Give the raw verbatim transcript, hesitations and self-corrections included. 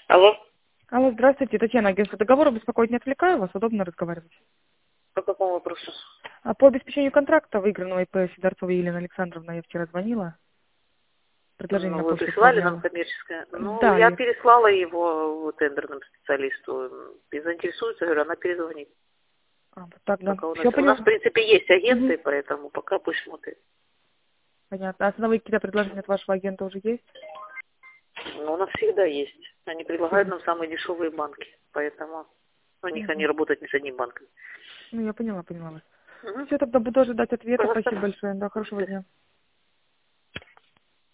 Алло, Алло, здравствуйте, Татьяна, агентство договора, беспокоить не отвлекаю вас, удобно разговаривать. по какому вопросу? А по обеспечению контракта, выигранного ИП Сидорцова Елена Александровна, я вчера звонила, предложение Ну, на вы почту присылали нам отправляла. коммерческое? Ну, Да, я я... переслала его тендерному специалисту. И заинтересуется, говорю, она перезвонит. А, вот так, да. Пока у нас... Все У нас, в поняла? принципе, есть Угу. агенты, поэтому пока пусть смотрит. Понятно. А основные какие-то предложения от вашего агента уже есть? Но у нас всегда есть. Они предлагают Всегда. нам самые дешевые банки. Поэтому у них они Угу. работают не с одним банком. Ну, я поняла, поняла вас. Угу. Все, тогда буду ожидать ответа. Пожалуйста. Спасибо большое. Да, хорошего До дня.